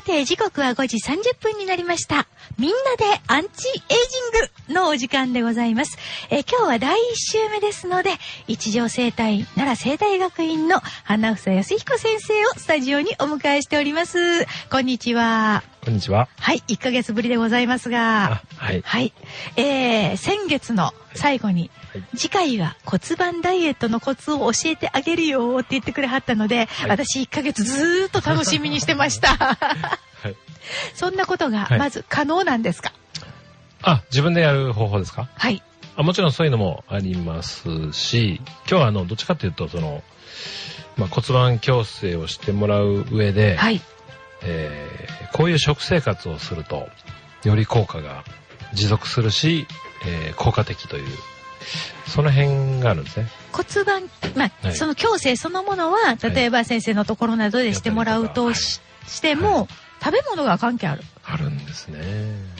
て時刻は5時30分になりました。みんなでアンチエイジングのお時間でございます。今日は第1週目ですので、一条生態奈良生態学院の花房康彦先生をスタジオにお迎えしております。こんにちは。 こんにちは。 はい、1ヶ月ぶりでございますが、 はい。 はい。先月の最後に、はい、次回は骨盤ダイエットのコツを教えてあげるよって言ってくれはったので、はい、私1ヶ月ずーっと楽しみにしてました。はい、そんなことがまず可能なんですか？ 自分でやる方法ですか？ はい。 もちろんそういうのもありますし、今日はどっちかというと骨盤矯正をしてもらう上で、はい、こういう食生活をするとより効果が持続するし、効果的というその辺があるんですね。骨盤、 はい、その矯正そのものは例えば先生のところなどでしてもらうとしても、はい、食べ物が関係あるんですね。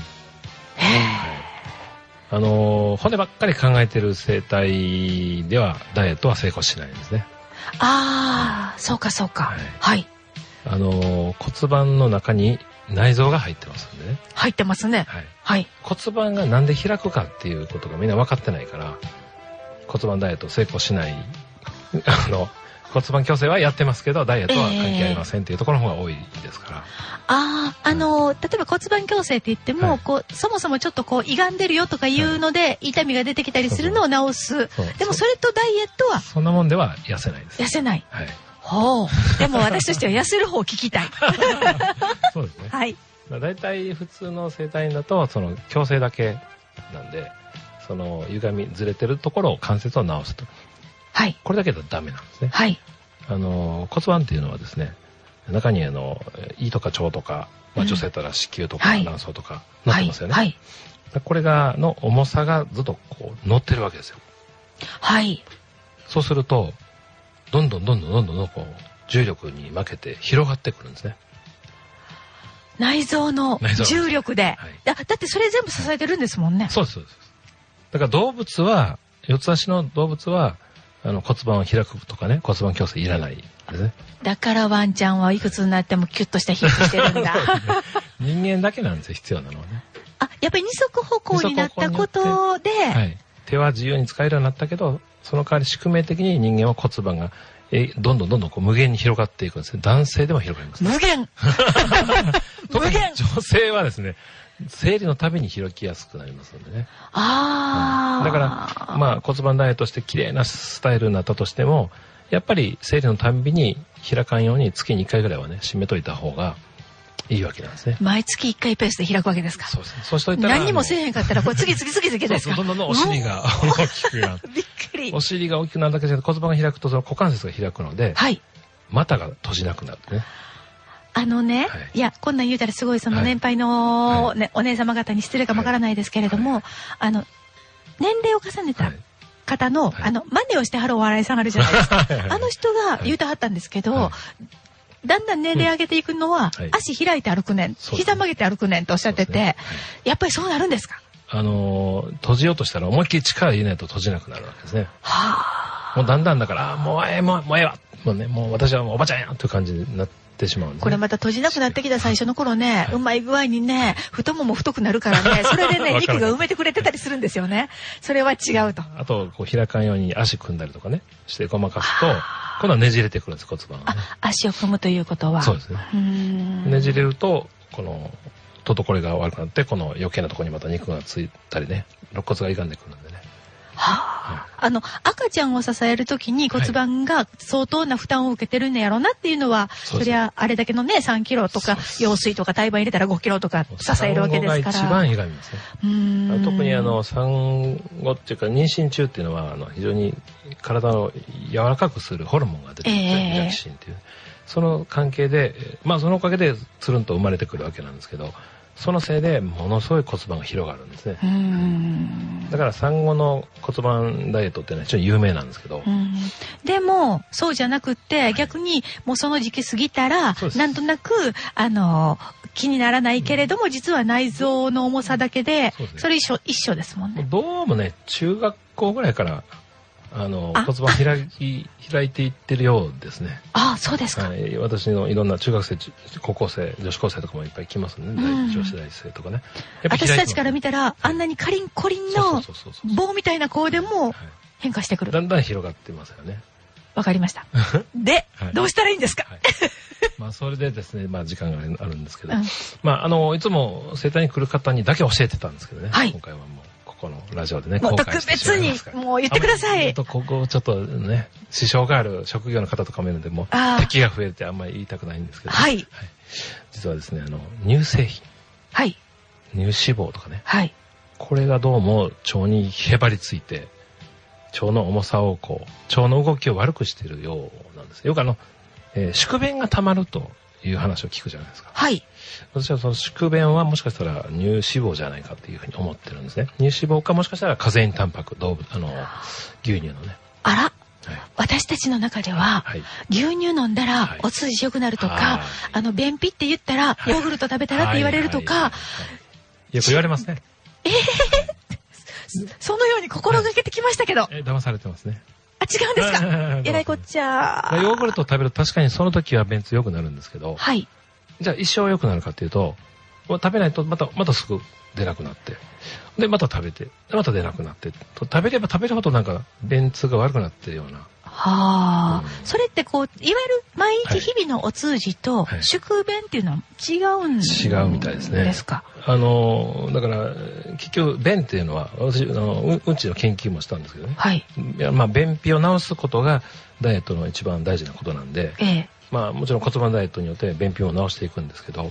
はい、骨ばっかり考えてる生態ではダイエットは成功しないんですね。 そうかそうか。はい。 骨盤の中に内臓が入ってますんでね。 入ってますね。 はい。 はい。 骨盤がなんで開くかっていうことがみんな分かってないから、骨盤ダイエット成功しない。骨盤矯正はやってますけど、ダイエットは関係ありませんっていうところの方が多いですから。例えば骨盤矯正って言っても、はい、そもそもちょっと歪んでるよとかいうので、はい、痛みが出てきたりするのを治す。でもそれとダイエットはそんなもんでは痩せないです。 痩せない。 はい。 でも私としては痩せる方を聞きたい。 そうですね。 はい。 だいたい普通の生態だと矯正だけなんで、歪みずれてるところを関節を直すと。 はい。 これだけだとダメなんですね。 はい。 骨盤っていうのはですね、中に胃とか腸とか、女性だったら子宮とか卵巣とか乗ってますよね。はい。これの重さがずっと乗ってるわけですよ。 はい。 そうすると、どんどん重力に負けて広がってくるんですね。 内臓の重力で。はい、だってそれ全部支えてるんですもんね。 そうです。だから四つ足の動物は、骨盤を開くとかね、骨盤矯正いらないですね。 だからワンちゃんはいくつになってもキュッとした皮膚してるんだ。 人間だけなんですよ、必要なのはね。 やっぱり二足歩行になったことで、 はい、手は自由に使えるようになったけど、その代わり宿命的に人間は骨盤がどんどん無限に広がっていくんですね。男性でも広がります、ね。 無限特に女性はですね、生理のたびに開きやすくなりますのでね。だから骨盤ダイエットして綺麗なスタイルになったとしても、やっぱり生理のたびに開かんように月に1回ぐらいはね、締めといた方がいいわけなんですね。 毎月1回ペースで開くわけですか？ そうですね。そうしといたら何にもせえへんかったら次ですか？ どんどんお尻が大きくなる。 びっくり。 お尻が大きくなるだけじゃなくて骨盤が開くと股関節が開くので、はい、股が閉じなくなるね。 はい、いや、こんなん言うたらすごい年配の、お姉様方に失礼かもわからないですけれども、年齢を重ねた方の、真似をしてはるお笑いさんあるじゃないですか。人が言うてはったんですけど、だんだん年齢上げていくのは、足開いて歩くねん、膝曲げて歩くねんとおっしゃってて、やっぱりそうなるんですか？ 閉じようとしたら思いっきり力入れないと閉じなくなるわけですね。もうだんだんだから、もうええわ。もう私はもうおばちゃんやという感じになってしまうんですね。 これまた閉じなくなってきた最初の頃ね、うまい具合にね、太もも太くなるからね、それでね、肉が埋めてくれてたりするんですよね。それは違うと。 あと、開かんように足組んだりとかね、してごまかすと、今度はねじれてくるんです、骨盤は、ね。 足を組むということは。 そうですね。ねじれると、これが悪くなって、余計なところにまた肉がついたりね、肋骨が歪んでくるんでね。 赤ちゃんを支えるときに骨盤が相当な負担を受けてるんやろうなっていうのは、そりゃあれだけのね、3キロとか、羊水とか胎盤入れたら5キロとか支えるわけですから。 産後が一番歪みますね。特に産後っていうか妊娠中っていうのは、非常に体を柔らかくするホルモンが出てくる、ミラキシンっていう。その関係で、そのおかげでつるんと生まれてくるわけなんですけど、そのせいでものすごい骨盤が広がるんですね。だから産後の骨盤ダイエットっていうのは非常に有名なんですけど。 でもそうじゃなくって逆にもうその時期過ぎたらなんとなく気にならないけれども実は内臓の重さだけでそれ一緒ですもんね。 どうもね中学校ぐらいから骨盤開いていってるようですね。 ああ、そうですか。 はい、私のいろんな中学生、高校生、女子高生とかもいっぱい来ますね。女子大生とかね。 私たちから見たら、あんなにカリンコリンの棒みたいな子でも変化してくる。 だんだん広がってますよね。 わかりました。で、どうしたらいいんですか？ まあ、それでですね、まあ、時間があるんですけど、まあ、いつも整体に来る方にだけ教えてたんですけどね。今回はもう、ここのラジオでね、 もう特別に、もう言ってください。 ここちょっとね、支障がある職業の方とかもいるので、もう、敵が増えてあんまり言いたくないんですけど、実はですね、乳製品。乳脂肪とかね。これがどうも腸にへばりついて、腸の重さを腸の動きを悪くしているようなんです。よく宿便が溜まるという話を聞くじゃないですか。私はその宿便はもしかしたら乳脂肪じゃないかっていうふうに思ってるんですね。乳脂肪かもしかしたらカゼインタンパク、牛乳のね。 あら、私たちの中では、牛乳飲んだらお通じ良くなるとか、便秘って言ったらヨーグルト食べたらって言われるとか、 よく言われますね。 そのように心がけてきましたけど。 騙されてますね。 あ、違うんですか？えらいこっちゃ。 ヨーグルトを食べると確かにその時は便通良くなるんですけど、じゃあ一生良くなるかっていうと、食べないとまたすぐ出なくなって、で、また食べて、また出なくなって、食べれば食べるほどなんか便通が悪くなってるような。 それっていわゆる毎日日々のお通じと宿便っていうのは違うんですか？ 違うみたいですね。だから結局便っていうのは私うんちの研究もしたんですけどね。まあ便秘を治すことがダイエットの一番大事なことなんで、まあもちろん骨盤ダイエットによって便秘を治していくんですけど、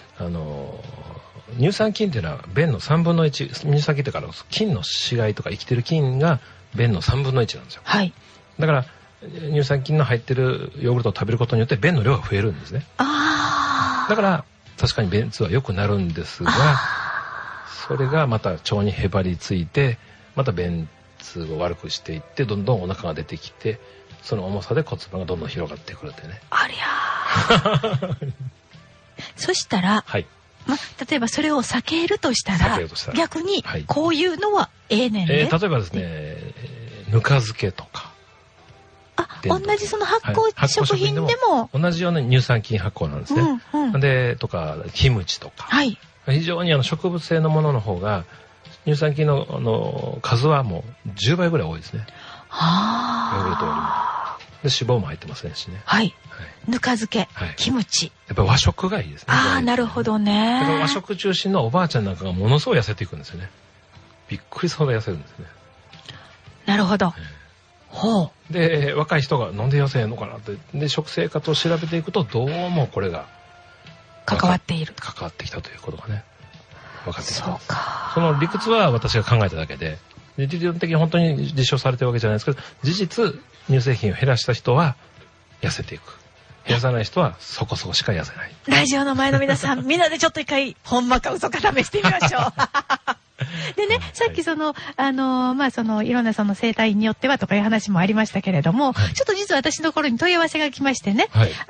乳酸菌っていうのは便の3分の1、乳酸菌ってから菌の死骸とか生きてる菌が便の3分の1なんですよ。だから乳酸菌の入ってるヨーグルトを食べることによって便の量が増えるんですね。だから確かに便通は良くなるんですが、それがまた腸にへばりついて、また便通を悪くしていって、どんどんお腹が出てきて、その重さで骨盤がどんどん広がってくるってね。 ありゃー。そしたら、例えばそれを避けるとしたら、逆にこういうのはええねんね。 例えばですね、ぬか漬けとか。 同じその発酵食品でも同じような乳酸菌発酵なんですね。で、とか、キムチとか。非常に植物性のものの方が、乳酸菌の数はもう10倍ぐらい多いですね。ヨーグルトよりも。で、脂肪も入ってませんしね。 ぬか漬け、キムチ。 やっぱり和食がいいですね。 なるほどね。 だから和食中心のおばあちゃんなんかがものすごい痩せていくんですよね。びっくりするほど痩せるんですね。 なるほど。 で、若い人がなんで痩せへんのかなって。で、食生活を調べていくと、どうもこれが関わってきたということがね、分かってきたんです。その理屈は私が考えただけで、理論的に本当に実証されてるわけじゃないですけど、事実、乳製品を減らした人は痩せていく。減らさない人はそこそこしか痩せない。 ラジオの前の皆さん、みんなでちょっと一回、ほんまか嘘か試してみましょう。でね、さっきいろんな生態によってはとかいう話もありましたけれども、ちょっと実は私のところに問い合わせが来ましてね、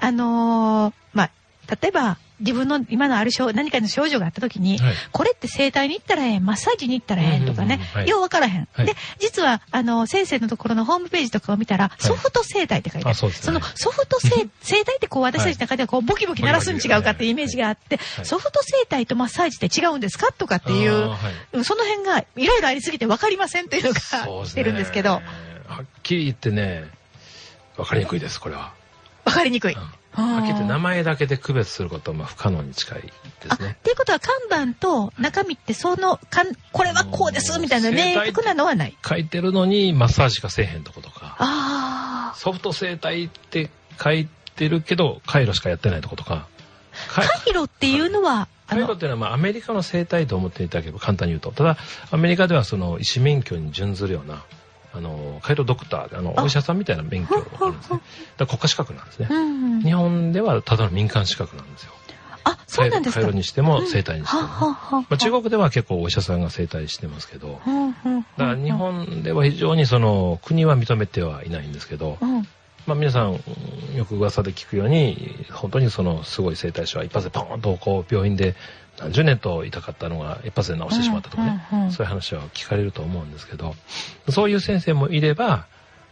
例えば自分の今のある何かの症状があった時に、これって整体に行ったらええん、マッサージに行ったらええんとかね、ようわからへん。で、実は先生のところのホームページとかを見たら、ソフト整体って書いてある。そのソフト整体って私たちの中ではボキボキ鳴らすに違うかっていうイメージがあって、ソフト整体とマッサージって違うんですかとかっていう、その辺がいろいろありすぎてわかりませんっていうのが来てるんですけど。はっきり言ってね、わかりにくいです、これは。 わかりにくい。 はっきり言って名前だけで区別することは不可能に近いですね。 っていうことは看板と中身ってこれはこうですみたいな明確なのはない。 書いてるのにマッサージかせえへんとことか。ソフト整体って書いてるけどカイロしかやってないとことか。 カイロっていうのはカイロっていうのはアメリカの整体と思っていただければ簡単に言うと、ただアメリカではその医師免許に準ずるようなカイロドクターお医者さんみたいな免許があるんですね。だから国家資格なんですね。日本ではただの民間資格なんですよ。 そうなんですか。 カイロにしても整体にしても。中国では結構お医者さんが整体してますけど、だから日本では非常に国は認めてはいないんですけど、皆さんよく噂で聞くように、本当にすごい整体師は一発でポーンと病院で何十年と痛かったのが一発で治してしまったとかね、そういう話は聞かれると思うんですけど、そういう先生もいれば、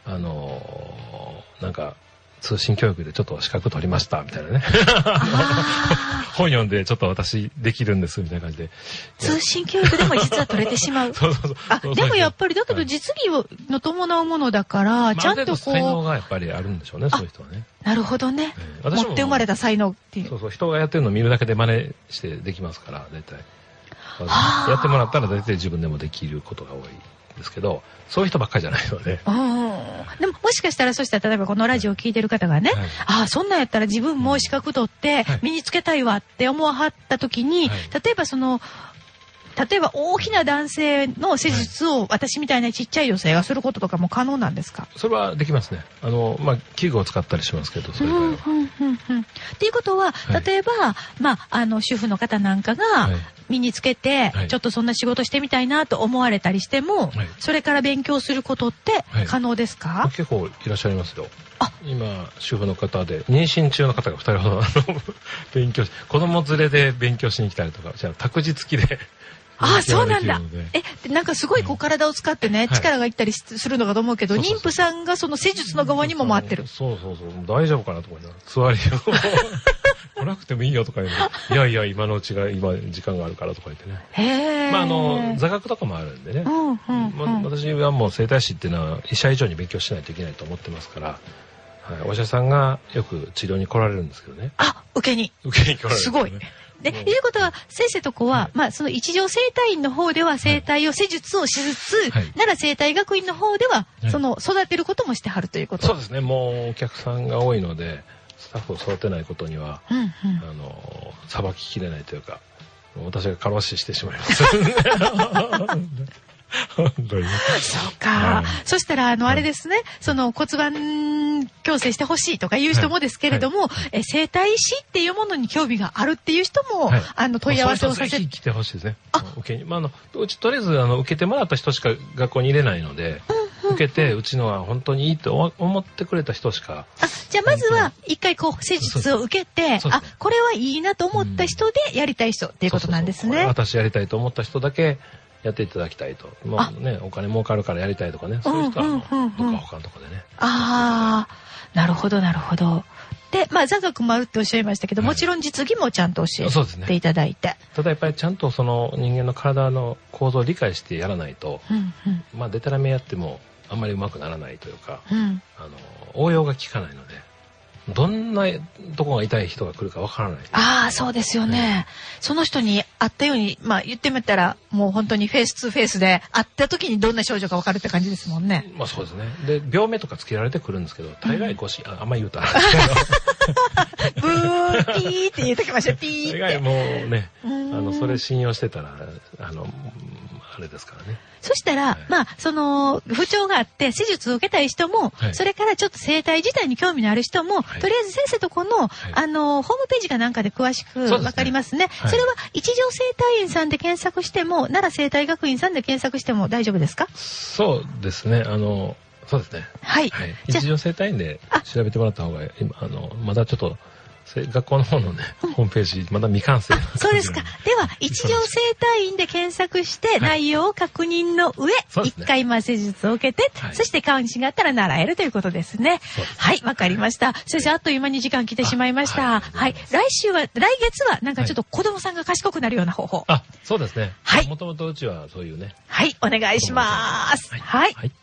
なんか、通信教育でちょっと資格取りました、みたいなね。本読んでちょっと私できるんです、みたいな感じで。 通信教育でも実は取れてしまう。 そうそうそう。 あ、でもやっぱりだけど実技の伴うものだから、ちゃんとこう。 才能がやっぱりあるんでしょうね、そういう人はね。 なるほどね。持って生まれた才能っていう。 そうそう、人がやってるのを見るだけで真似してできますから、大体。やってもらったら大体自分でもできることが多い。ですけど、そういう人ばっかりじゃないので。 でももしかしたら、そしたら例えばこのラジオを聞いてる方がね、ああ、そんなんやったら自分も資格取って身につけたいわって思わはった時に、例えば大きな男性の施術を私みたいなちっちゃい女性がすることとかも可能なんですか？ それはできますね。器具を使ったりしますけど、そういう場合は。 っていうことは、例えば、主婦の方なんかが身につけて、ちょっとそんな仕事してみたいなと思われたりしても、それから勉強することって可能ですか？ 結構いらっしゃいますよ。今、主婦の方で、妊娠中の方が2人ほど勉強し、子供連れで勉強しに来たりとか、じゃあ託児付きで。 ああ、そうなんだ。なんかすごい体を使ってね、力がいったりするのかと思うけど、妊婦さんがその施術の側にも回ってる。 そう、大丈夫かなと思いながら、座りを。来なくてもいいよとか言うの。いや、今時間があるからとか言ってね。 へー。 座学とかもあるんでね。私はもう整体師っていうのは医者以上に勉強しないといけないと思ってますから、お医者さんがよく治療に来られるんですけどね。 受けに来られる。すごい。で、いうことは、先生とこは、その一条整体院の方では整体を施術をしつつ、奈良整体学院の方では、育てることもしてはるということ。 そうですね。もうお客さんが多いので、スタッフを育てないことには、さばききれないというか、私が過労死してしまいます。 そうか。そしたら、あれですね、その骨盤矯正してほしいとかいう人もですけれども、整体師っていうものに興味があるっていう人も、問い合わせをさせて。 ぜひ来てほしいですね。うちとりあえず、受けてもらった人しか学校に入れないので、受けて、うちのは本当にいいと思ってくれた人しか。 じゃあまずは、一回施術を受けて、これはいいなと思った人でやりたい人っていうことなんですね。 私やりたいと思った人だけ、やっていただきたいと。お金儲かるからやりたいとかね。そういう人は、どっか他のとこでね。 なるほど、なるほど。で、座学もあるっておっしゃいましたけど、もちろん実技もちゃんと教えていただいて。 ただやっぱりちゃんとその人間の体の構造を理解してやらないと、でたらめやってもあんまりうまくならないというか、応用が効かないので、どんなとこが痛い人が来るかわからない。 そうですよね。その人に会ったように、言ってみたら、もう本当にフェイス2フェイスで会った時にどんな症状かわかるって感じですもんね。 そうですね。で、病名とかつけられてくるんですけど、大概あんまり言うたら。 ブーピーって言うときました、ピーって。 大概もうね、それ信用してたら、あれですからね。 そしたら、不調があって施術を受けたい人も、それからちょっと整体自体に興味のある人も、とりあえず先生とこの、ホームページかなんかで詳しくわかりますね。それは一条整体院さんで検索しても、奈良整体学院さんで検索しても大丈夫ですか？ そうですね。そうですね。一条整体院で調べてもらった方が、まだちょっと、学校の方のね、ホームページ、まだ未完成。 そうですか。では、一条整体院で検索して、内容を確認の上、一回施術を受けて、そして関心があったら習えるということですね。はい、わかりました。先生、あっという間に時間来てしまいました。はい。来月は、なんかちょっと子供さんが賢くなるような方法。 そうですね。 はい。 もともとうちはそういうね。 はい、お願いします。はい。